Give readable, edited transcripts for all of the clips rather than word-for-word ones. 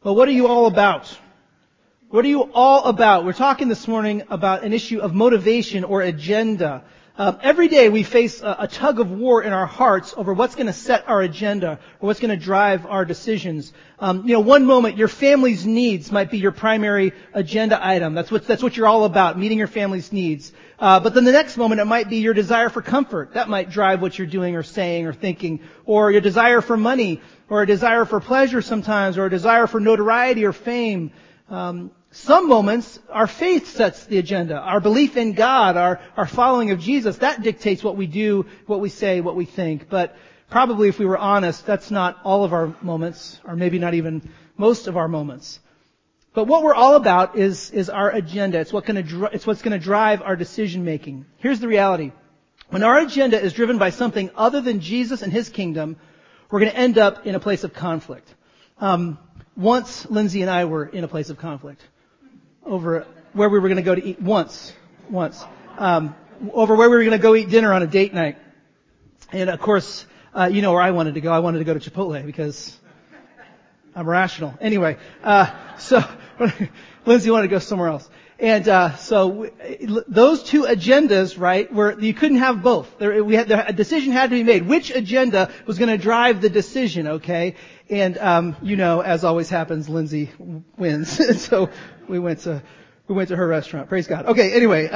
Well, what are you all about? What are you all about? We're talking this morning about an issue of motivation or agenda. Every day we face a tug of war in our hearts over what's going to set our agenda or what's going to drive our decisions. One moment your family's needs might be your primary agenda item. That's what you're all about, meeting your family's needs. But then the next moment it might be your desire for comfort. That might drive what you're doing or saying or thinking. Or your desire for money, or a desire for pleasure sometimes, or a desire for notoriety or fame. Some moments, our faith sets the agenda. Our belief in God, our following of Jesus, that dictates what we do, what we say, what we think. But probably if we were honest, that's not all of our moments, or maybe not even most of our moments. But what we're all about is our agenda. It's what's going to drive our decision making. Here's the reality. When our agenda is driven by something other than Jesus and His kingdom, we're going to end up in a place of conflict. Once Lindsay and I were in a place of conflict over where we were going to go to eat once, over where we were going to go eat dinner on a date night. And of course, where I wanted to go. I wanted to go to Chipotle because I'm rational. Anyway, so Lindsay wanted to go somewhere else. And so those two agendas, right, you couldn't have both. A decision had to be made. Which agenda was going to drive the decision, okay? And as always happens, Lindsay wins. So we went to her restaurant. Praise God. Okay, anyway,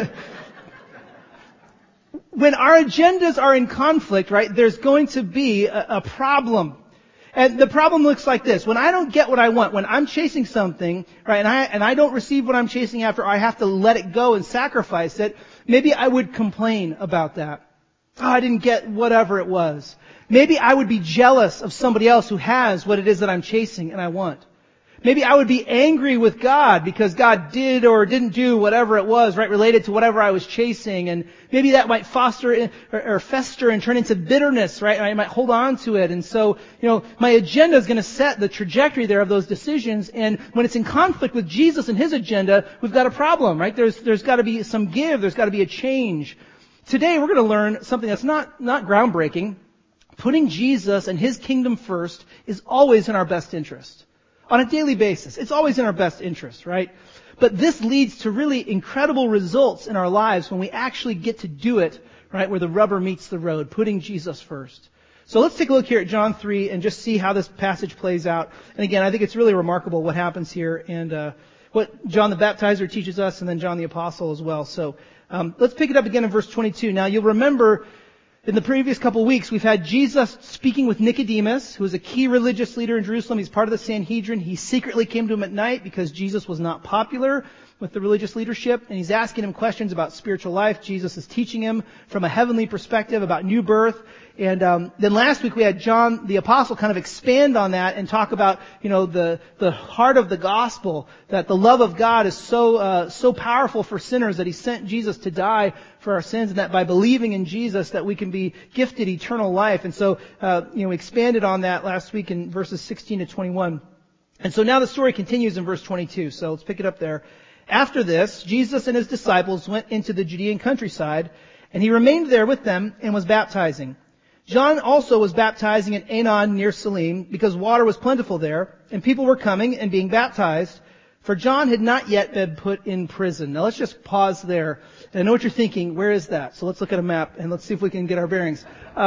when our agendas are in conflict, right, there's going to be a problem. And the problem looks like this. When I don't get what I want, when I'm chasing something, right, and I don't receive what I'm chasing after, or I have to let it go and sacrifice it, maybe I would complain about that. Oh, I didn't get whatever it was. Maybe I would be jealous of somebody else who has what it is that I'm chasing and I want. Maybe I would be angry with God because God did or didn't do whatever it was, right, related to whatever I was chasing. And maybe that might foster or fester and turn into bitterness, right? And I might hold on to it. And so, my agenda is going to set the trajectory there of those decisions. And when it's in conflict with Jesus and His agenda, we've got a problem, right? There's got to be some give. There's got to be a change. Today we're going to learn something that's not groundbreaking. Putting Jesus and His kingdom first is always in our best interest. On a daily basis. It's always in our best interest, right? But this leads to really incredible results in our lives when we actually get to do it, right, where the rubber meets the road, putting Jesus first. So let's take a look here at John 3 and just see how this passage plays out. And again, I think it's really remarkable what happens here and what John the Baptizer teaches us and then John the Apostle as well. So let's pick it up again in verse 22. Now you'll remember in the previous couple weeks, we've had Jesus speaking with Nicodemus, who is a key religious leader in Jerusalem. He's part of the Sanhedrin. He secretly came to him at night because Jesus was not popular with the religious leadership, and he's asking him questions about spiritual life. Jesus is teaching him from a heavenly perspective about new birth. And then last week we had John the Apostle kind of expand on that and talk about, the heart of the gospel, that the love of God is so powerful for sinners that He sent Jesus to die for our sins, and that by believing in Jesus that we can be gifted eternal life. And so, we expanded on that last week in verses 16 to 21. And so now the story continues in verse 22. So let's pick it up there. After this, Jesus and His disciples went into the Judean countryside, and He remained there with them and was baptizing. John also was baptizing at Aenon near Salim, because water was plentiful there, and people were coming and being baptized, for John had not yet been put in prison. Now let's just pause there. And I know what you're thinking, where is that? So let's look at a map and let's see if we can get our bearings.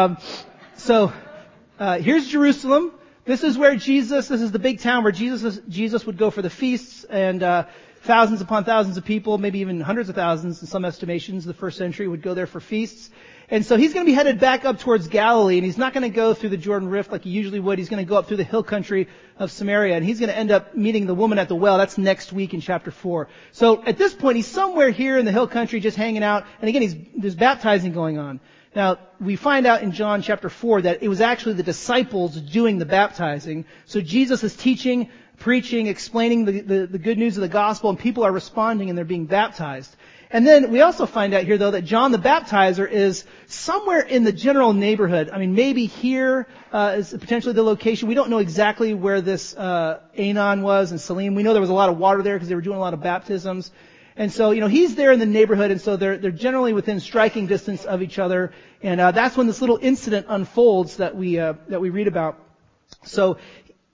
Here's Jerusalem. This is the big town where Jesus would go for the feasts, and thousands upon thousands of people, maybe even hundreds of thousands in some estimations, the first century would go there for feasts. And so He's going to be headed back up towards Galilee, and He's not going to go through the Jordan Rift like He usually would. He's going to go up through the hill country of Samaria, and He's going to end up meeting the woman at the well. That's next week in chapter 4. So at this point, He's somewhere here in the hill country just hanging out, and again, there's baptizing going on. Now, we find out in John chapter 4 that it was actually the disciples doing the baptizing. So Jesus is teaching, preaching, explaining the good news of the gospel, and people are responding and they're being baptized. And then we also find out here, though, that John the Baptizer is somewhere in the general neighborhood. I mean, maybe here is potentially the location. We don't know exactly where this Aenon was in Salim. We know there was a lot of water there because they were doing a lot of baptisms. And so, he's there in the neighborhood, and so they're generally within striking distance of each other. And that's when this little incident unfolds that we read about. So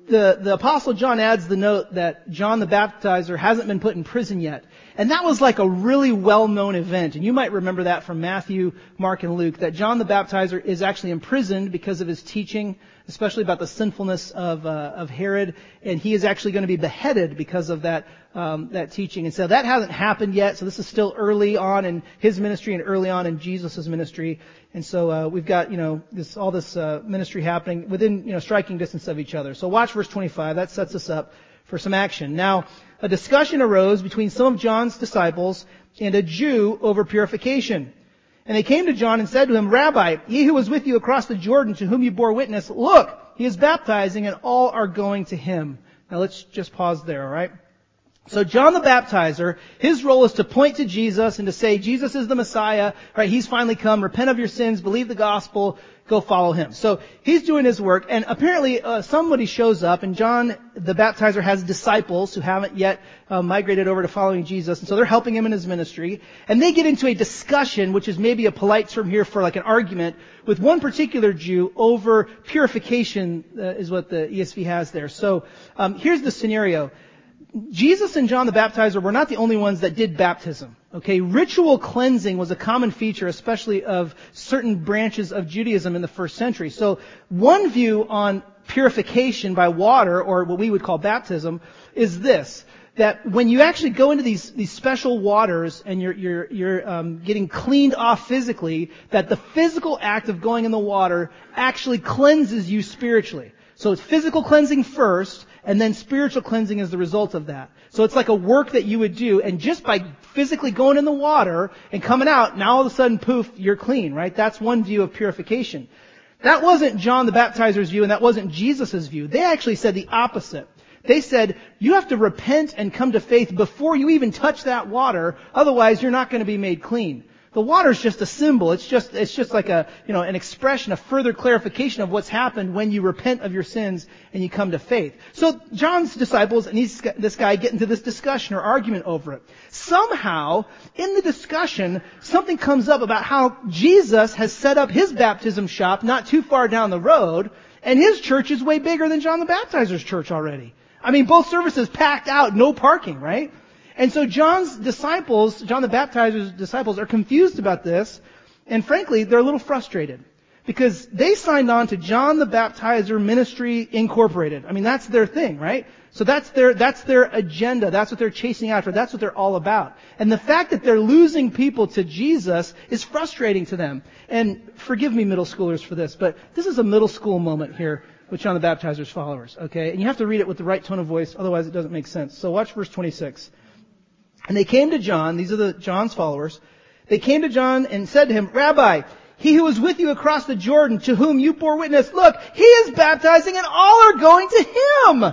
the Apostle John adds the note that John the Baptizer hasn't been put in prison yet. And that was like a really well-known event. And you might remember that from Matthew, Mark, and Luke, that John the Baptizer is actually imprisoned because of his teaching, especially about the sinfulness of Herod. And he is actually going to be beheaded because of that teaching. And so that hasn't happened yet. So this is still early on in his ministry and early on in Jesus' ministry. And so we've got, all this ministry happening within, striking distance of each other. So watch verse 25. That sets us up for some action. Now, a discussion arose between some of John's disciples and a Jew over purification. And they came to John and said to him, Rabbi, he who was with you across the Jordan, to whom you bore witness, look, he is baptizing and all are going to him. Now let's just pause there, all right? So John the Baptizer, his role is to point to Jesus and to say, Jesus is the Messiah, right? He's finally come. Repent of your sins, believe the gospel, go follow him. So he's doing his work, and apparently somebody shows up, and John the Baptizer has disciples who haven't yet migrated over to following Jesus, and so they're helping him in his ministry. And they get into a discussion, which is maybe a polite term here for like an argument, with one particular Jew over purification, is what the ESV has there. So here's the scenario. Jesus and John the Baptizer were not the only ones that did baptism. Okay, ritual cleansing was a common feature, especially of certain branches of Judaism in the first century. So one view on purification by water, or what we would call baptism, is this: that when you actually go into these special waters and you're getting cleaned off physically, that the physical act of going in the water actually cleanses you spiritually. So it's physical cleansing first, and then spiritual cleansing is the result of that. So it's like a work that you would do, and just by physically going in the water and coming out, now all of a sudden, poof, you're clean, right? That's one view of purification. That wasn't John the Baptizer's view, and that wasn't Jesus' view. They actually said the opposite. They said, you have to repent and come to faith before you even touch that water, otherwise you're not going to be made clean. The water is just a symbol. It's just like an expression, a further clarification of what's happened when you repent of your sins and you come to faith. So John's disciples and this guy get into this discussion or argument over it. Somehow, in the discussion, something comes up about how Jesus has set up his baptism shop not too far down the road, and his church is way bigger than John the Baptizer's church already. I mean, both services packed out, no parking, right? And so John the Baptizer's disciples are confused about this, and frankly, they're a little frustrated because they signed on to John the Baptizer Ministry Incorporated. I mean, that's their thing, right? So that's their agenda. That's what they're chasing after. That's what they're all about. And the fact that they're losing people to Jesus is frustrating to them. And forgive me, middle schoolers, for this, but this is a middle school moment here with John the Baptizer's followers, okay? And you have to read it with the right tone of voice, otherwise it doesn't make sense. So watch verse 26. And they came to John, these are John's followers, they came to John and said to him, Rabbi, he who was with you across the Jordan, to whom you bore witness, look, he is baptizing and all are going to him.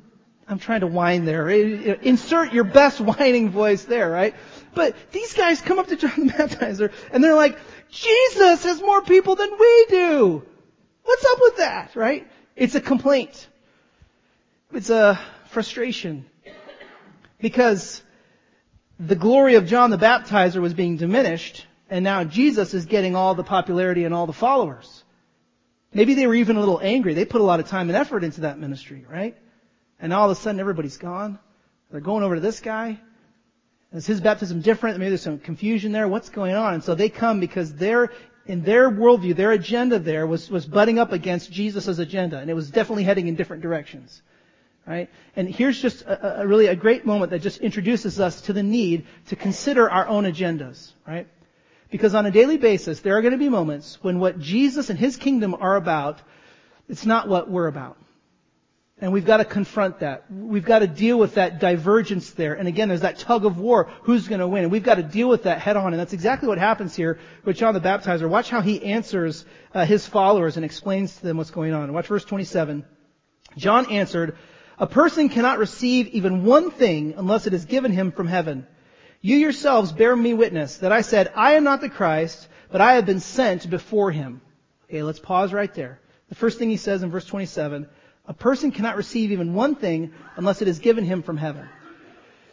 I'm trying to whine there. Insert your best whining voice there, right? But these guys come up to John the Baptizer and they're like, Jesus has more people than we do. What's up with that, right? It's a complaint. It's a frustration. Because the glory of John the Baptizer was being diminished, and now Jesus is getting all the popularity and all the followers. Maybe they were even a little angry. They put a lot of time and effort into that ministry, right? And all of a sudden everybody's gone. They're going over to this guy. Is his baptism different? Maybe there's some confusion there. What's going on? And so they come because in their worldview, their agenda there was butting up against Jesus' agenda, and it was definitely heading in different directions. Right? And here's just a really a great moment that just introduces us to the need to consider our own agendas, right? Because on a daily basis, there are going to be moments when what Jesus and his kingdom are about, it's not what we're about. And we've got to confront that. We've got to deal with that divergence there. And again, there's that tug of war. Who's going to win? And we've got to deal with that head on. And that's exactly what happens here with John the Baptizer. Watch how he answers his followers and explains to them what's going on. Watch verse 27. John answered, a person cannot receive even one thing unless it is given him from heaven. You yourselves bear me witness that I said, I am not the Christ, but I have been sent before him. Okay, let's pause right there. The first thing he says in verse 27, a person cannot receive even one thing unless it is given him from heaven.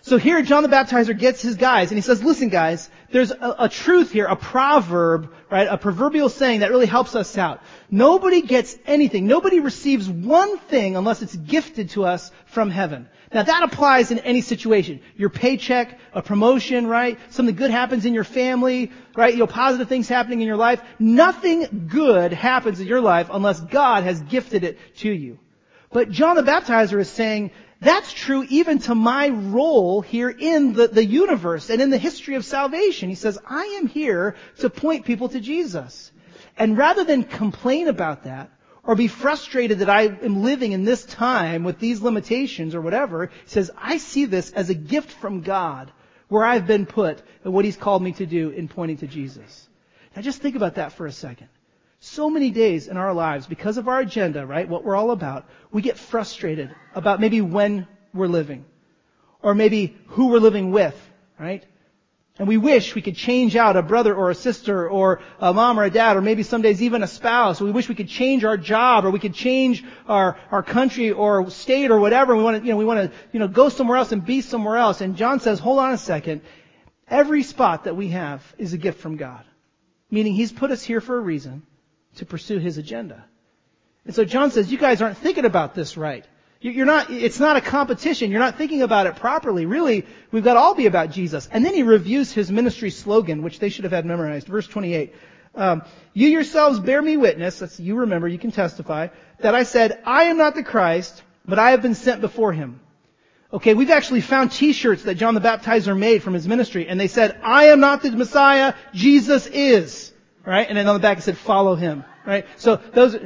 So here John the Baptizer gets his guys and he says, listen guys, there's a truth here, a proverb, right? A proverbial saying that really helps us out. Nobody gets anything. Nobody receives one thing unless it's gifted to us from heaven. Now that applies in any situation. Your paycheck, a promotion, right? Something good happens in your family, right? Positive things happening in your life. Nothing good happens in your life unless God has gifted it to you. But John the Baptizer is saying, that's true even to my role here in the universe and in the history of salvation. He says, I am here to point people to Jesus. And rather than complain about that, or be frustrated that I am living in this time with these limitations or whatever, he says, I see this as a gift from God where I've been put and what He's called me to do in pointing to Jesus. Now just think about that for a second. So many days in our lives, because of our agenda, right, what we're all about, we get frustrated about maybe when we're living, or maybe who we're living with, right? And we wish we could change out a brother or a sister or a mom or a dad or maybe some days even a spouse. We wish we could change our job or we could change our country or state or whatever. We want to go somewhere else and be somewhere else. And John says, hold on a second. Every spot that we have is a gift from God. Meaning He's put us here for a reason, to pursue His agenda. And so John says, you guys aren't thinking about this right. It's not a competition. You're not thinking about it properly. Really, we've got to all be about Jesus. And then he reviews his ministry slogan, which they should have had memorized. Verse 28. You yourselves bear me witness, that's you remember, you can testify, that I said, I am not the Christ, but I have been sent before Him. Okay, we've actually found t-shirts that John the Baptizer made from his ministry, and they said, I am not the Messiah, Jesus is. Right? And then on the back it said, follow Him. Right? So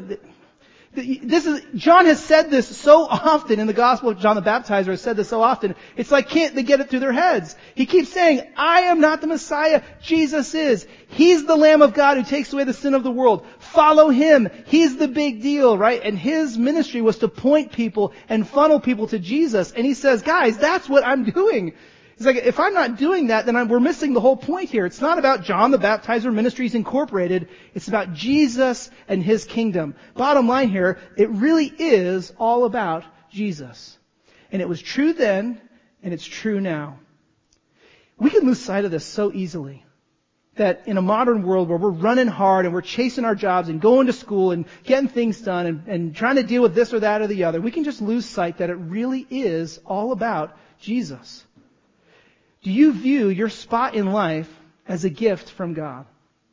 John has said this so often in the Gospel of John the Baptizer has said this so often, it's like can't they get it through their heads? He keeps saying, I am not the Messiah, Jesus is. He's the Lamb of God who takes away the sin of the world. Follow Him. He's the big deal, right? And his ministry was to point people and funnel people to Jesus. And he says, guys, that's what I'm doing. It's like, if I'm not doing that, then we're missing the whole point here. It's not about John the Baptizer Ministries Incorporated. It's about Jesus and His kingdom. Bottom line here, it really is all about Jesus. And it was true then, and it's true now. We can lose sight of this so easily. That in a modern world where we're running hard and we're chasing our jobs and going to school and getting things done and trying to deal with this or that or the other, we can just lose sight that it really is all about Jesus. Do you view your spot in life as a gift from God?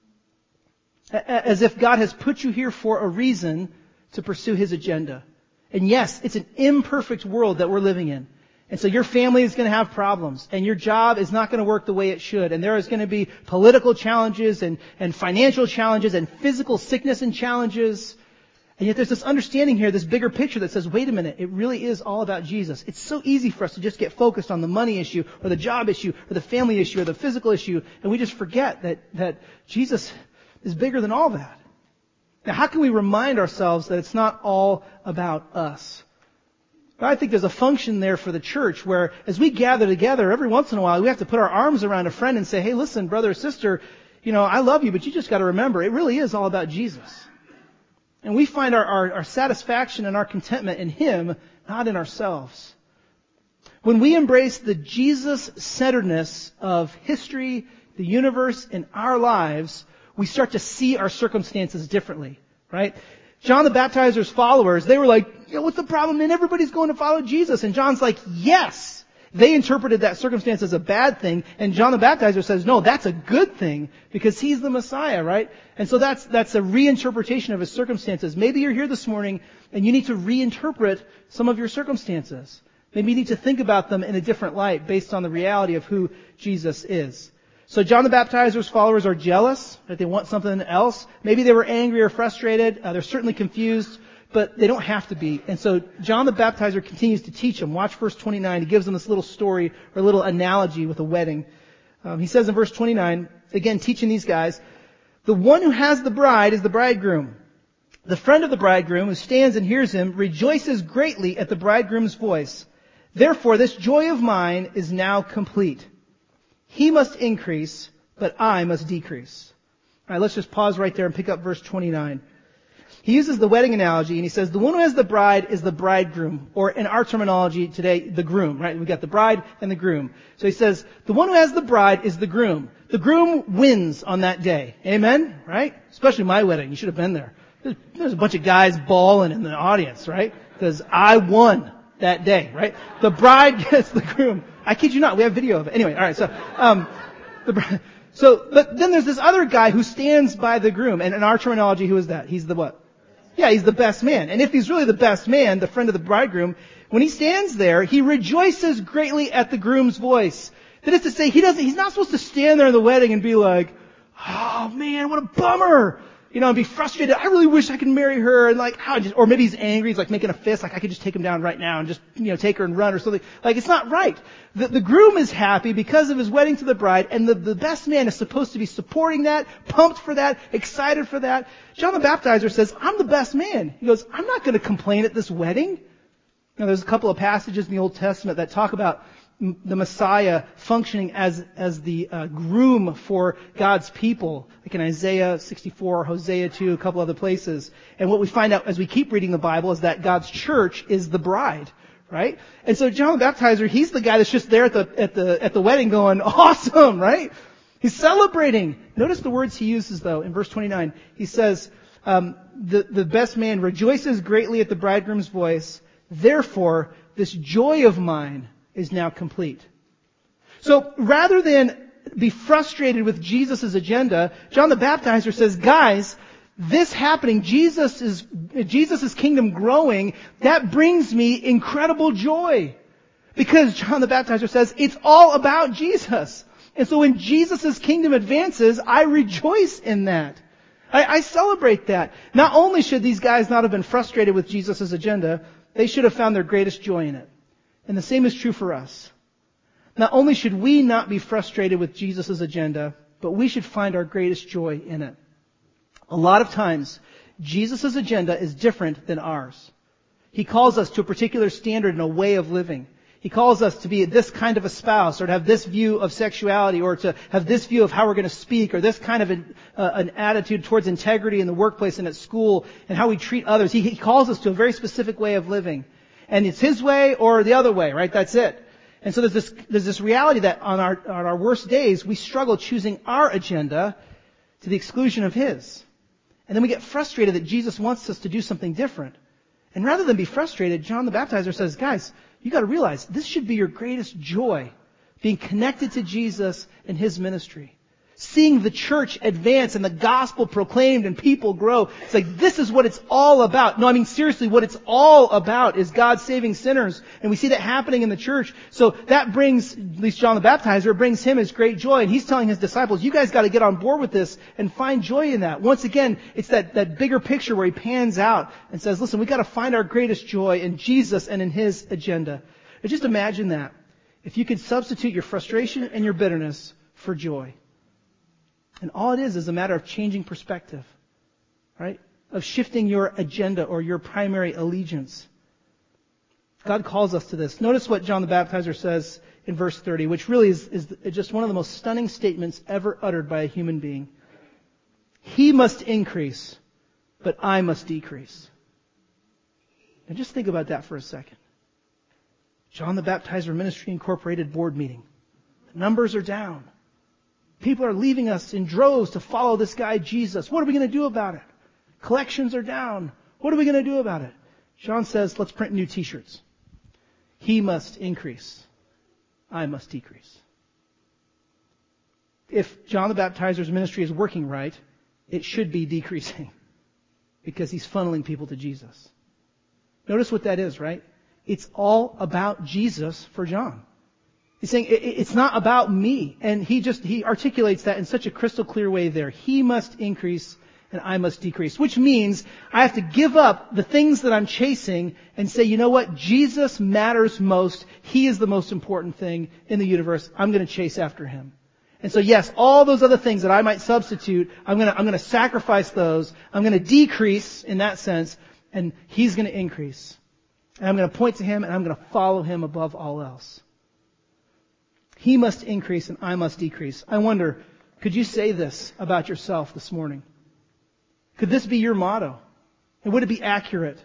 As if God has put you here for a reason to pursue His agenda. And yes, it's an imperfect world that we're living in. And so your family is going to have problems, and your job is not going to work the way it should, and there is going to be political challenges and financial challenges and physical sickness and challenges. And yet there's this understanding here, this bigger picture that says, wait a minute, it really is all about Jesus. It's so easy for us to just get focused on the money issue or the job issue or the family issue or the physical issue, and we just forget that Jesus is bigger than all that. Now, how can we remind ourselves that it's not all about us? I think there's a function there for the church where as we gather together, every once in a while, we have to put our arms around a friend and say, hey, listen, brother or sister, I love you, but you just got to remember, it really is all about Jesus. And we find our satisfaction and our contentment in Him, not in ourselves. When we embrace the Jesus-centeredness of history, the universe, and our lives, we start to see our circumstances differently, right? John the Baptizer's followers, they were like, what's the problem? And everybody's going to follow Jesus. And John's like, yes. They interpreted that circumstance as a bad thing, and John the Baptizer says, no, that's a good thing, because He's the Messiah, right? And so that's a reinterpretation of His circumstances. Maybe you're here this morning, and you need to reinterpret some of your circumstances. Maybe you need to think about them in a different light, based on the reality of who Jesus is. So John the Baptizer's followers are jealous, that they want something else. Maybe they were angry or frustrated. They're certainly confused. But they don't have to be. And so John the Baptizer continues to teach them. Watch verse 29. He gives them this little story or a little analogy with a wedding. He says in verse 29, again teaching these guys, the one who has the bride is the bridegroom. The friend of the bridegroom who stands and hears him rejoices greatly at the bridegroom's voice. Therefore this joy of mine is now complete. He must increase, but I must decrease. All right, let's just pause right there and pick up verse 29. He uses the wedding analogy and he says, the one who has the bride is the bridegroom, or in our terminology today, the groom, right? We've got the bride and the groom. So he says, the one who has the bride is the groom. The groom wins on that day. Amen? Right? Especially my wedding. You should have been there. There's a bunch of guys bawling in the audience, right? Because I won that day, right? The bride gets the groom. I kid you not. We have video of it. Anyway, alright, but then there's this other guy who stands by the groom. And in our terminology, who is that? He's the what? Yeah, he's the best man. And if he's really the best man, the friend of the bridegroom, when he stands there, he rejoices greatly at the groom's voice. That is to say, he's not supposed to stand there in the wedding and be like, oh man, what a bummer. And be frustrated. I really wish I could marry her. And or maybe he's angry. He's making a fist. I could just take him down right now and just, take her and run or something. It's not right. The groom is happy because of his wedding to the bride. And the best man is supposed to be supporting that, pumped for that, excited for that. John the Baptizer says, I'm the best man. He goes, I'm not going to complain at this wedding. There's a couple of passages in the Old Testament that talk about the Messiah functioning as the groom for God's people, like in Isaiah 64, Hosea 2, a couple other places. And what we find out as we keep reading the Bible is that God's church is the bride, right? And so John the Baptizer, he's the guy that's just there at the wedding going, awesome, right? He's celebrating. Notice the words he uses though in verse 29. He says, the best man rejoices greatly at the bridegroom's voice. Therefore, this joy of mine is now complete. So rather than be frustrated with Jesus' agenda, John the Baptizer says, guys, this happening, Jesus' kingdom growing, that brings me incredible joy. Because John the Baptizer says, it's all about Jesus. And so when Jesus' kingdom advances, I rejoice in that. I celebrate that. Not only should these guys not have been frustrated with Jesus' agenda, they should have found their greatest joy in it. And the same is true for us. Not only should we not be frustrated with Jesus' agenda, but we should find our greatest joy in it. A lot of times, Jesus' agenda is different than ours. He calls us to a particular standard and a way of living. He calls us to be this kind of a spouse, or to have this view of sexuality, or to have this view of how we're going to speak, or this kind of an attitude towards integrity in the workplace and at school, and how we treat others. He calls us to a very specific way of living. And it's His way or the other way, right? That's it. And so there's this reality that on our worst days, we struggle choosing our agenda to the exclusion of His. And then we get frustrated that Jesus wants us to do something different. And rather than be frustrated, John the Baptizer says, guys, you got to realize this should be your greatest joy, being connected to Jesus and His ministry. Seeing the church advance and the gospel proclaimed and people grow. It's like, this is what it's all about. No, I mean seriously, what it's all about is God saving sinners. And we see that happening in the church. So that brings, at least John the Baptizer, it brings him his great joy. And he's telling his disciples, you guys got to get on board with this and find joy in that. Once again, it's that bigger picture where he pans out and says, listen, we got to find our greatest joy in Jesus and in His agenda. And just imagine that. If you could substitute your frustration and your bitterness for joy. And all it is a matter of changing perspective, right? Of shifting your agenda or your primary allegiance. God calls us to this. Notice what John the Baptizer says in verse 30, which really is just one of the most stunning statements ever uttered by a human being. He must increase, but I must decrease. And just think about that for a second. John the Baptizer Ministry Incorporated board meeting. The numbers are down. People are leaving us in droves to follow this guy, Jesus. What are we going to do about it? Collections are down. What are we going to do about it? John says, let's print new t-shirts. He must increase. I must decrease. If John the Baptizer's ministry is working right, it should be decreasing because he's funneling people to Jesus. Notice what that is, right? It's all about Jesus for John. He's saying, it's not about me. And he articulates that in such a crystal clear way there. He must increase and I must decrease. Which means I have to give up the things that I'm chasing and say, you know what? Jesus matters most. He is the most important thing in the universe. I'm going to chase after Him. And so yes, all those other things that I might substitute, I'm going to sacrifice those. I'm going to decrease in that sense, and He's going to increase. And I'm going to point to Him and I'm going to follow Him above all else. He must increase and I must decrease. I wonder, could you say this about yourself this morning? Could this be your motto? And would it be accurate?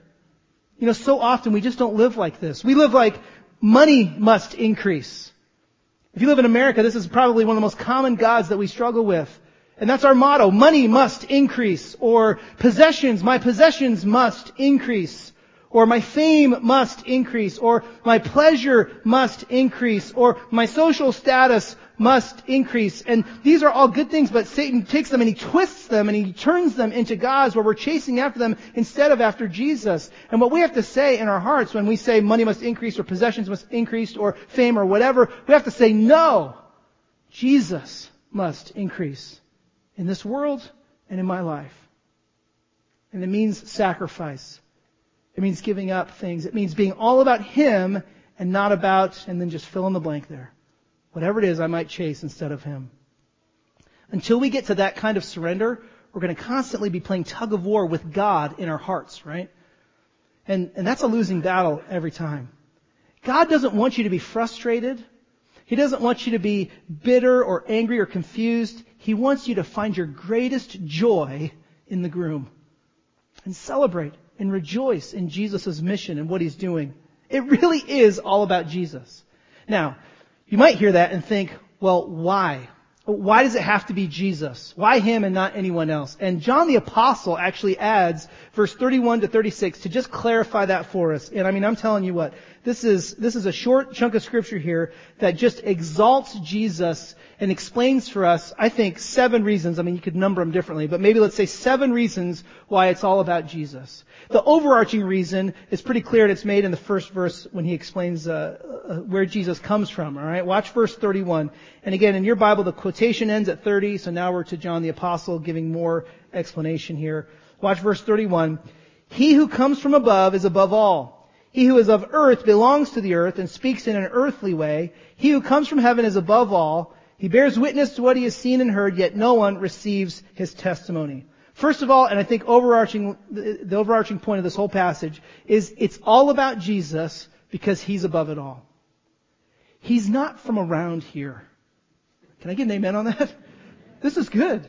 So often we just don't live like this. We live like money must increase. If you live in America, this is probably one of the most common gods that we struggle with. And that's our motto. Money must increase. Or my possessions must increase. Or my fame must increase. Or my pleasure must increase. Or my social status must increase. And these are all good things, but Satan takes them and he twists them and he turns them into gods where we're chasing after them instead of after Jesus. And what we have to say in our hearts when we say money must increase or possessions must increase or fame or whatever, we have to say, no, Jesus must increase in this world and in my life. And it means sacrifice. It means giving up things. It means being all about Him and not about, and then just fill in the blank there. Whatever it is I might chase instead of Him. Until we get to that kind of surrender, we're going to constantly be playing tug of war with God in our hearts, right? And that's a losing battle every time. God doesn't want you to be frustrated. He doesn't want you to be bitter or angry or confused. He wants you to find your greatest joy in the groom. And celebrate and rejoice in Jesus' mission and what He's doing. It really is all about Jesus. Now, you might hear that and think, well, why? Why does it have to be Jesus? Why Him and not anyone else? And John the Apostle actually adds verse 31 to 36 to just clarify that for us. And I'm telling you what, this is a short chunk of scripture here that just exalts Jesus and explains for us, I think, 7 reasons. You could number them differently, but maybe let's say 7 reasons why it's all about Jesus. The overarching reason is pretty clear, and it's made in the first verse when he explains where Jesus comes from. All right, watch verse 31. And again, in your Bible, the quotation ends at 30, so now we're to John the Apostle giving more explanation here. Watch verse 31. He who comes from above is above all. He who is of earth belongs to the earth and speaks in an earthly way. He who comes from heaven is above all. He bears witness to what he has seen and heard, yet no one receives his testimony. First of all, and I think the overarching point of this whole passage is it's all about Jesus because He's above it all. He's not from around here. Can I get an amen on that? This is good.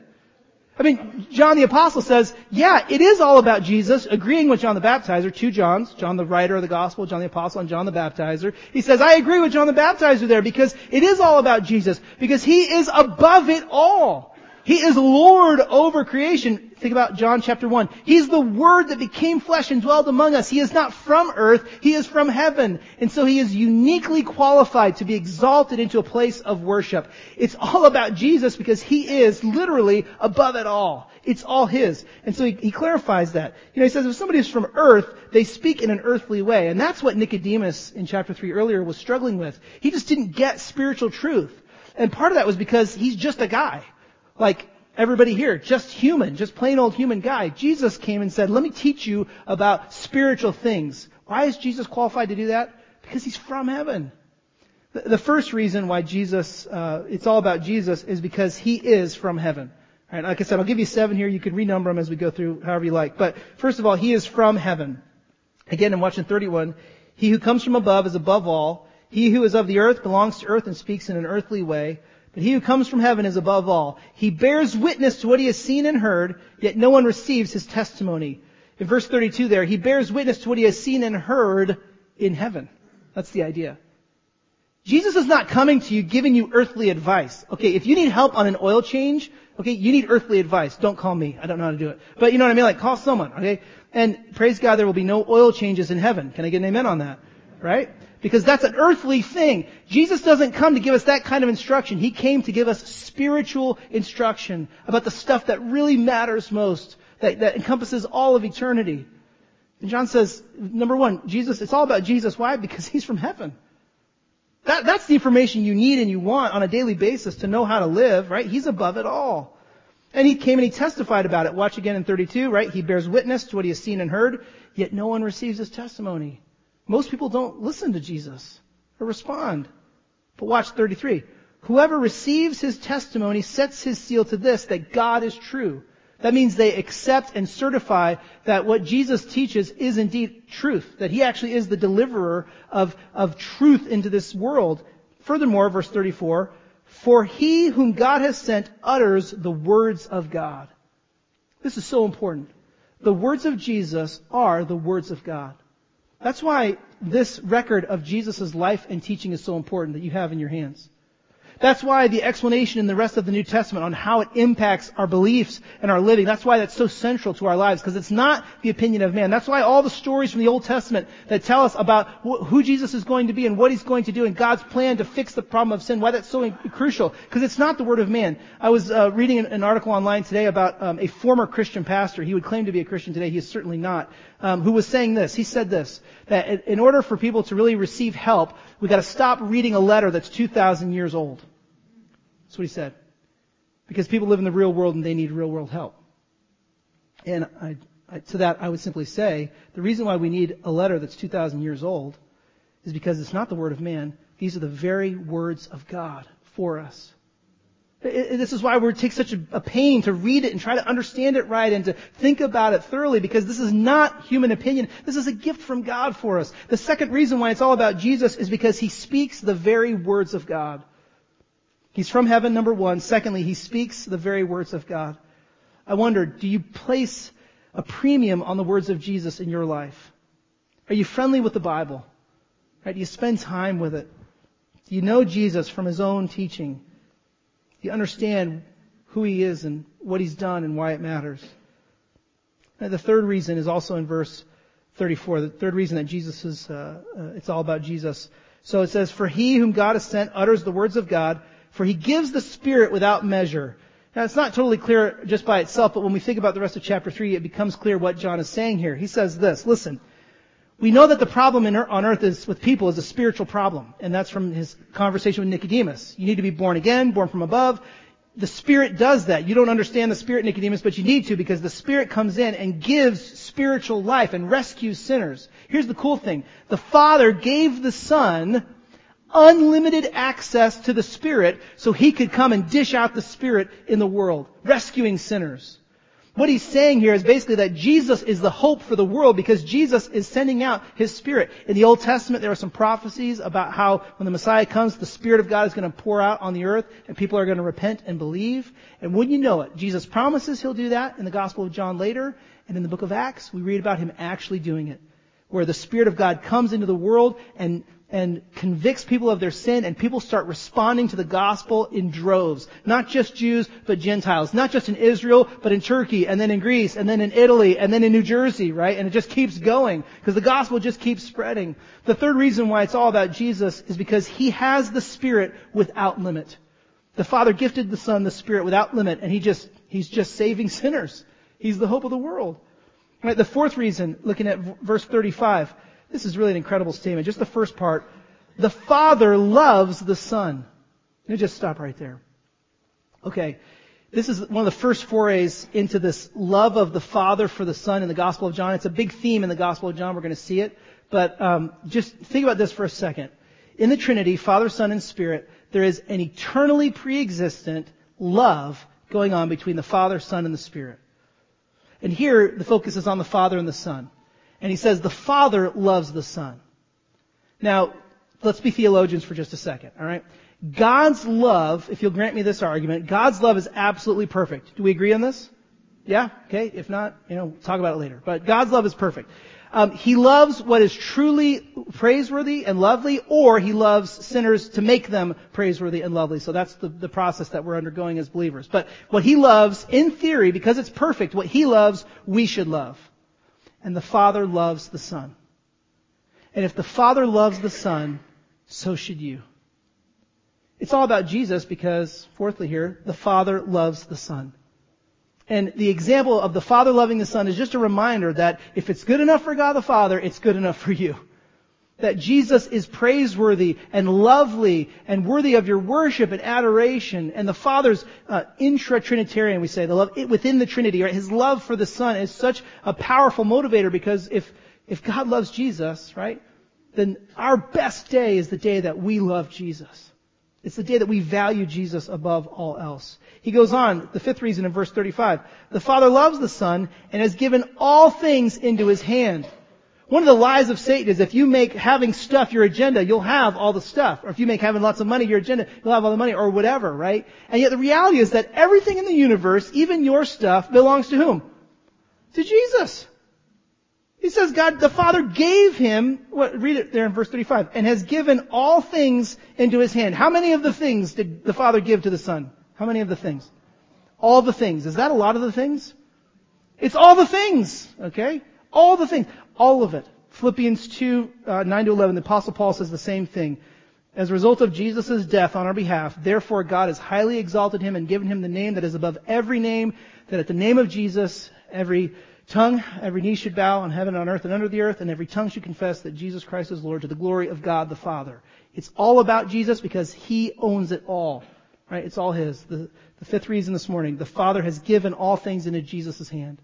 John the Apostle says, yeah, it is all about Jesus, agreeing with John the Baptizer, 2 Johns, John the writer of the Gospel, John the Apostle, and John the Baptizer. He says, I agree with John the Baptizer there because it is all about Jesus, because He is above it all. He is Lord over creation. Think about John chapter 1. He's the Word that became flesh and dwelled among us. He is not from earth. He is from heaven. And so He is uniquely qualified to be exalted into a place of worship. It's all about Jesus because He is literally above it all. It's all His. And so he clarifies that. He says if somebody is from earth, they speak in an earthly way. And that's what Nicodemus in chapter 3 earlier was struggling with. He just didn't get spiritual truth. And part of that was because he's just a guy. Like everybody here, just human, just plain old human guy. Jesus came and said, let me teach you about spiritual things. Why is Jesus qualified to do that? Because He's from heaven. The first reason why it's all about Jesus is because He is from heaven. All right, like I said, I'll give you 7 here. You can renumber them as we go through however you like. But first of all, He is from heaven. Again, in watching 31, He who comes from above is above all. He who is of the earth belongs to earth and speaks in an earthly way. But He who comes from heaven is above all. He bears witness to what He has seen and heard, yet no one receives His testimony. In verse 32 there, He bears witness to what He has seen and heard in heaven. That's the idea. Jesus is not coming to you giving you earthly advice. Okay, if you need help on an oil change, okay, you need earthly advice. Don't call me. I don't know how to do it. But you know what I mean? Like, call someone, okay? And praise God, there will be no oil changes in heaven. Can I get an amen on that? Right? Because that's an earthly thing. Jesus doesn't come to give us that kind of instruction. He came to give us spiritual instruction about the stuff that really matters most, that encompasses all of eternity. And John says, number 1, Jesus, it's all about Jesus. Why? Because He's from heaven. That's the information you need and you want on a daily basis to know how to live, right? He's above it all. And He came and He testified about it. Watch again in 32, right? He bears witness to what He has seen and heard, yet no one receives His testimony. Most people don't listen to Jesus or respond. But watch 33. Whoever receives His testimony sets his seal to this, that God is true. That means they accept and certify that what Jesus teaches is indeed truth, that He actually is the deliverer of truth into this world. Furthermore, verse 34, for He whom God has sent utters the words of God. This is so important. The words of Jesus are the words of God. That's why this record of Jesus' life and teaching is so important that you have in your hands. That's why the explanation in the rest of the New Testament on how it impacts our beliefs and our living, that's why that's so central to our lives, because it's not the opinion of man. That's why all the stories from the Old Testament that tell us about who Jesus is going to be and what He's going to do and God's plan to fix the problem of sin, why that's so crucial, because it's not the word of man. I was reading an article online today about a former Christian pastor. He would claim to be a Christian today. He is certainly not. Who was saying this. He said this, that in order for people to really receive help, we've got to stop reading a letter that's 2,000 years old. That's what he said. Because people live in the real world and they need real world help. And to that I would simply say, the reason why we need a letter that's 2,000 years old is because it's not the word of man. These are the very words of God for us. This is why we take such a pain to read it and try to understand it right and to think about it thoroughly, because this is not human opinion. This is a gift from God for us. The second reason why it's all about Jesus is because He speaks the very words of God. He's from heaven, number one. Secondly, He speaks the very words of God. I wonder, do you place a premium on the words of Jesus in your life? Are you friendly with the Bible? Right? Do you spend time with it? Do you know Jesus from His own teaching? Do you understand who He is and what He's done and why it matters? And the third reason is also in verse 34. The third reason that Jesus is, it's all about Jesus. So it says, "For He whom God has sent utters the words of God, for He gives the Spirit without measure." Now, it's not totally clear just by itself, but when we think about the rest of chapter 3, it becomes clear what John is saying here. He says this, listen, we know that the problem on earth is with people is a spiritual problem. And that's from his conversation with Nicodemus. You need to be born again, born from above. The Spirit does that. You don't understand the Spirit, Nicodemus, but you need to, because the Spirit comes in and gives spiritual life and rescues sinners. Here's the cool thing. The Father gave the Son unlimited access to the Spirit so He could come and dish out the Spirit in the world, rescuing sinners. What He's saying here is basically that Jesus is the hope for the world because Jesus is sending out His Spirit. In the Old Testament, there are some prophecies about how when the Messiah comes, the Spirit of God is going to pour out on the earth and people are going to repent and believe. And wouldn't you know it, Jesus promises He'll do that in the Gospel of John later. And in the book of Acts, we read about Him actually doing it, where the Spirit of God comes into the world and convicts people of their sin, and people start responding to the gospel in droves. Not just Jews, but Gentiles. Not just in Israel, but in Turkey, and then in Greece, and then in Italy, and then in New Jersey, right? And it just keeps going, because the gospel just keeps spreading. The third reason why it's all about Jesus is because He has the Spirit without limit. The Father gifted the Son the Spirit without limit, and He's just saving sinners. He's the hope of the world. Right, the fourth reason, looking at verse 35, this is really an incredible statement. Just the first part. The Father loves the Son. Let me just stop right there. Okay. This is one of the first forays into this love of the Father for the Son in the Gospel of John. It's a big theme in the Gospel of John. We're going to see it. But just think about this for a second. In the Trinity, Father, Son, and Spirit, there is an eternally pre-existent love going on between the Father, Son, and the Spirit. And here, the focus is on the Father and the Son. And He says the Father loves the Son. Now, let's be theologians for just a second, all right? God's love, if you'll grant me this argument, God's love is absolutely perfect. Do we agree on this? Yeah? Okay. If not, we'll talk about it later. But God's love is perfect. He loves what is truly praiseworthy and lovely, or He loves sinners to make them praiseworthy and lovely. So that's the process that we're undergoing as believers. But what He loves, in theory, because it's perfect, what He loves, we should love. And the Father loves the Son. And if the Father loves the Son, so should you. It's all about Jesus because, fourthly here, the Father loves the Son. And the example of the Father loving the Son is just a reminder that if it's good enough for God the Father, it's good enough for you. That Jesus is praiseworthy and lovely and worthy of your worship and adoration. And the Father's intra-Trinitarian, we say, the love within the Trinity, right? His love for the Son is such a powerful motivator because if God loves Jesus, right, then our best day is the day that we love Jesus. It's the day that we value Jesus above all else. He goes on, the fifth reason in verse 35. The Father loves the Son and has given all things into His hand. One of the lies of Satan is if you make having stuff your agenda, you'll have all the stuff. Or if you make having lots of money your agenda, you'll have all the money or whatever, right? And yet the reality is that everything in the universe, even your stuff, belongs to whom? To Jesus. He says God, the Father gave him, read it there in verse 35, and has given all things into his hand. How many of the things did the Father give to the Son? How many of the things? All the things. Is that a lot of the things? It's all the things, okay? All the things. All of it. Philippians 2, 9 to 11, the Apostle Paul says the same thing. As a result of Jesus' death on our behalf, therefore God has highly exalted him and given him the name that is above every name, that at the name of Jesus, every tongue, every knee should bow on heaven, on earth, and under the earth, and every tongue should confess that Jesus Christ is Lord to the glory of God the Father. It's all about Jesus because he owns it all. Right? It's all his. The fifth reason this morning, the Father has given all things into Jesus' hand.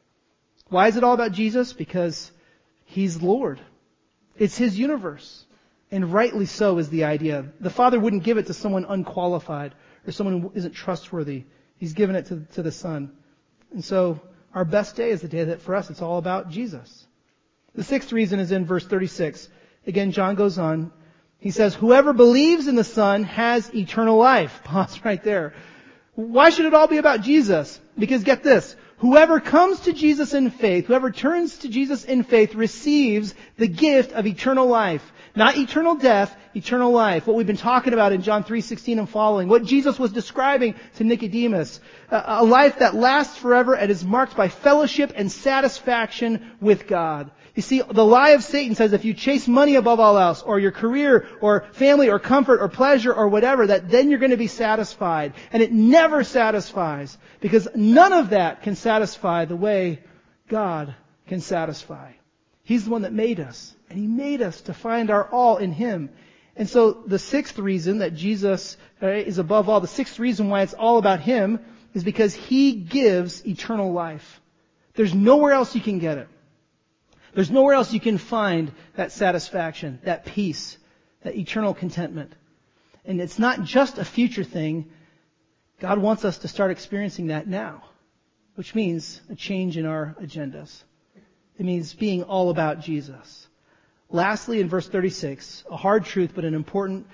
Why is it all about Jesus? Because he's Lord. It's his universe. And rightly so is the idea. The Father wouldn't give it to someone unqualified or someone who isn't trustworthy. He's given it to the Son. And so our best day is the day that for us it's all about Jesus. The sixth reason is in verse 36. Again, John goes on. He says, whoever believes in the Son has eternal life. Pause right there. Why should it all be about Jesus? Because get this. Whoever comes to Jesus in faith, whoever turns to Jesus in faith receives the gift of eternal life. Not eternal death, eternal life. What we've been talking about in John 3:16 and following. What Jesus was describing to Nicodemus. A life that lasts forever and is marked by fellowship and satisfaction with God. You see, the lie of Satan says if you chase money above all else, or your career, or family, or comfort, or pleasure, or whatever, that then you're going to be satisfied. And it never satisfies. Because none of that can satisfy the way God can satisfy. He's the one that made us. And he made us to find our all in him. And so the sixth reason that Jesus is above all, the sixth reason why it's all about him, is because he gives eternal life. There's nowhere else you can get it. There's nowhere else you can find that satisfaction, that peace, that eternal contentment. And it's not just a future thing. God wants us to start experiencing that now, which means a change in our agendas. It means being all about Jesus. Lastly, in verse 36, a hard truth, but an important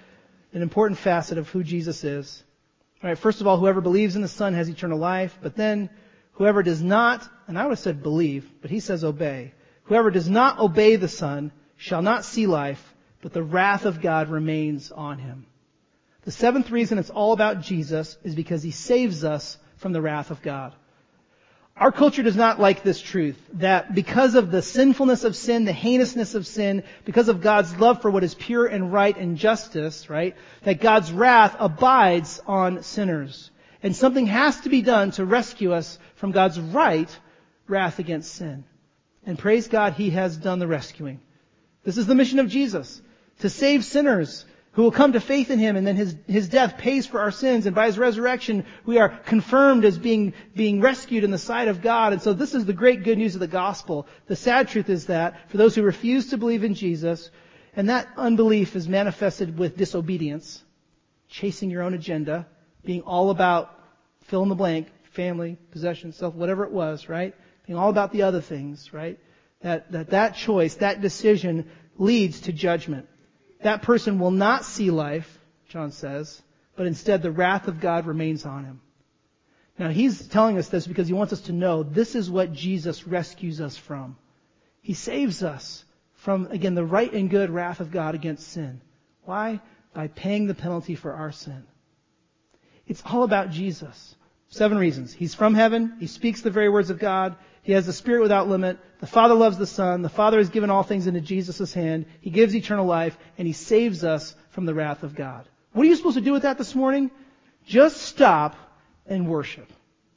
facet of who Jesus is. All right, first of all, whoever believes in the Son has eternal life, but then whoever does not, and I would have said believe, but he says obey. Whoever does not obey the Son shall not see life, but the wrath of God remains on him. The seventh reason it's all about Jesus is because he saves us from the wrath of God. Our culture does not like this truth, that because of the sinfulness of sin, the heinousness of sin, because of God's love for what is pure and right and justice, right, that God's wrath abides on sinners. And something has to be done to rescue us from God's right wrath against sin. And praise God, he has done the rescuing. This is the mission of Jesus, to save sinners who will come to faith in him, and then his death pays for our sins, and by his resurrection we are confirmed as being rescued in the sight of God. And so this is the great good news of the gospel. The sad truth is that for those who refuse to believe in Jesus, and that unbelief is manifested with disobedience, chasing your own agenda, being all about fill in the blank, family, possession, self, whatever it was, right? Being all about the other things, right? That choice, that decision leads to judgment. That person will not see life, John says, but instead the wrath of God remains on him. Now he's telling us this because he wants us to know this is what Jesus rescues us from. He saves us from, again, the right and good wrath of God against sin. Why? By paying the penalty for our sin. It's all about Jesus. 7 reasons. He's from heaven. He speaks the very words of God. He has the Spirit without limit. The Father loves the Son. The Father has given all things into Jesus' hand. He gives eternal life, and he saves us from the wrath of God. What are you supposed to do with that this morning? Just stop and worship.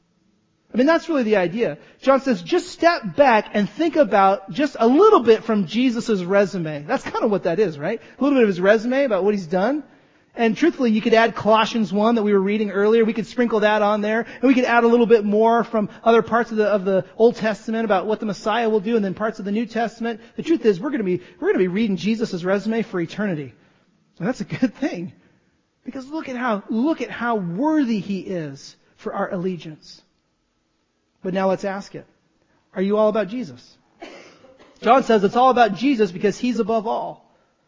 I mean, that's really the idea. John says, just step back and think about just a little bit from Jesus' resume. That's kind of what that is, right? A little bit of his resume about what he's done. And truthfully, you could add Colossians 1 that we were reading earlier. We could sprinkle that on there. And we could add a little bit more from other parts of the Old Testament about what the Messiah will do, and then parts of the New Testament. The truth is, we're going to be reading Jesus' resume for eternity. And that's a good thing. Because look at how worthy he is for our allegiance. But now let's ask it. Are you all about Jesus? John says it's all about Jesus because he's above all.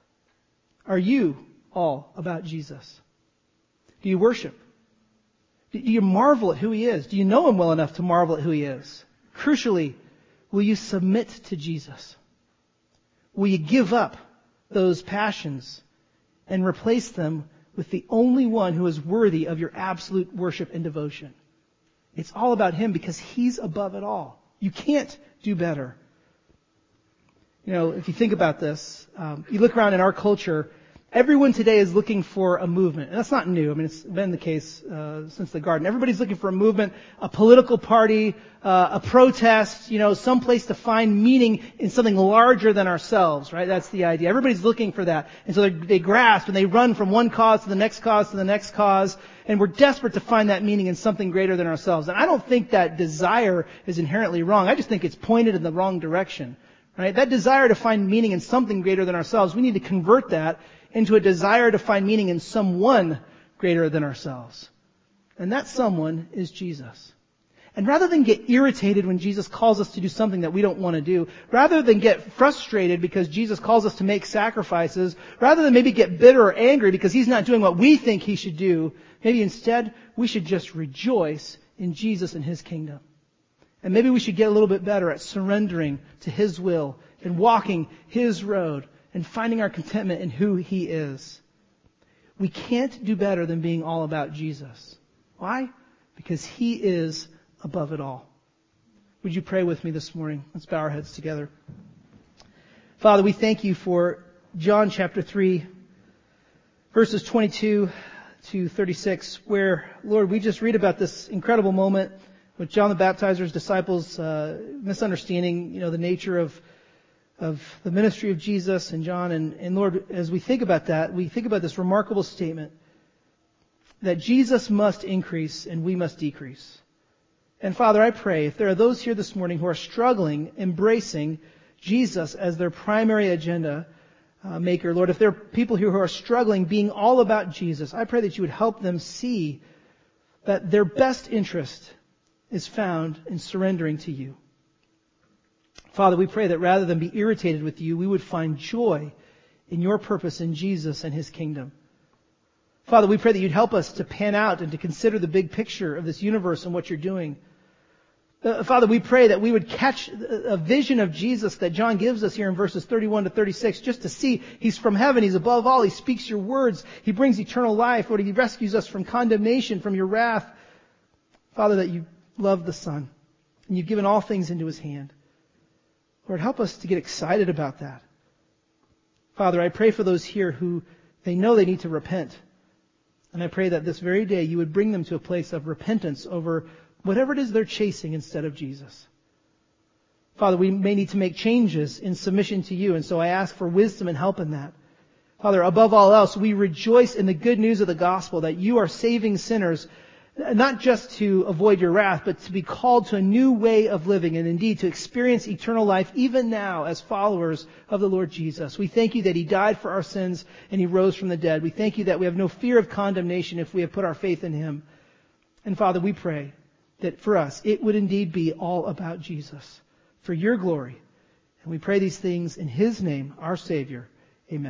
Are you all about Jesus? Do you worship? Do you marvel at who he is? Do you know him well enough to marvel at who he is? Crucially, will you submit to Jesus? Will you give up those passions and replace them with the only one who is worthy of your absolute worship and devotion? It's all about Him because He's above it all. You can't do better. You know, if you think about this, you look around in our culture, everyone today is looking for a movement. And that's not new. I mean, it's been the case since the garden. Everybody's looking for a movement, a political party, a protest, you know, some place to find meaning in something larger than ourselves, right? That's the idea. Everybody's looking for that. And so they grasp and they run from one cause to the next cause to the next cause. And we're desperate to find that meaning in something greater than ourselves. And I don't think that desire is inherently wrong. I just think it's pointed in the wrong direction. Right? That desire to find meaning in something greater than ourselves, we need to convert that into a desire to find meaning in someone greater than ourselves. And that someone is Jesus. And rather than get irritated when Jesus calls us to do something that we don't want to do, rather than get frustrated because Jesus calls us to make sacrifices, rather than maybe get bitter or angry because He's not doing what we think He should do, maybe instead we should just rejoice in Jesus and His kingdom. And maybe we should get a little bit better at surrendering to His will and walking His road and finding our contentment in who He is. We can't do better than being all about Jesus. Why? Because He is above it all. Would you pray with me this morning? Let's bow our heads together. Father, we thank You for John chapter 3, verses 22 to 36, where, Lord, we just read about this incredible moment with John the Baptizer's disciples misunderstanding, you know, the nature of the ministry of Jesus and John. And Lord, as we think about that, we think about this remarkable statement that Jesus must increase and we must decrease. And Father, I pray if there are those here this morning who are struggling, embracing Jesus as their primary agenda maker, Lord, if there are people here who are struggling being all about Jesus, I pray that You would help them see that their best interest is found in surrendering to You. Father, we pray that rather than be irritated with You, we would find joy in Your purpose in Jesus and His kingdom. Father, we pray that You'd help us to pan out and to consider the big picture of this universe and what You're doing. Father, we pray that we would catch a vision of Jesus that John gives us here in verses 31 to 36, just to see He's from heaven, He's above all, He speaks Your words, He brings eternal life, Lord, He rescues us from condemnation, from Your wrath. Father, that You love the Son, and You've given all things into His hand. Lord, help us to get excited about that. Father, I pray for those here who they know they need to repent. And I pray that this very day You would bring them to a place of repentance over whatever it is they're chasing instead of Jesus. Father, we may need to make changes in submission to You, and so I ask for wisdom and help in that. Father, above all else, we rejoice in the good news of the gospel that You are saving sinners, not just to avoid Your wrath, but to be called to a new way of living and indeed to experience eternal life even now as followers of the Lord Jesus. We thank You that He died for our sins and He rose from the dead. We thank You that we have no fear of condemnation if we have put our faith in Him. And Father, we pray that for us it would indeed be all about Jesus, for Your glory. And we pray these things in His name, our Savior.